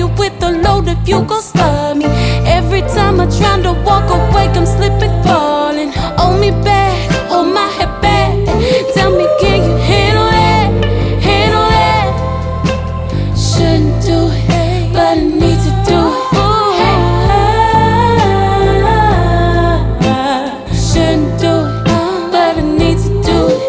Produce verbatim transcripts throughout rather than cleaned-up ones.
you with the load if you gon' stop me. Every time I try to walk away, I'm slipping, falling. Hold me back, hold my head back. Tell me, can you handle that? Handle that? Shouldn't do it, but I need to do it. Shouldn't do it, but I need to do it.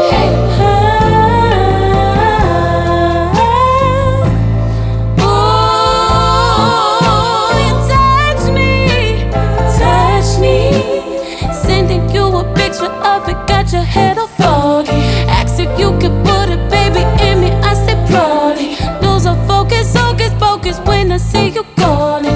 Got your head all foggy. Ask if you could put a baby in me. I said probably. Lose all focus, focus, focus when I see you calling.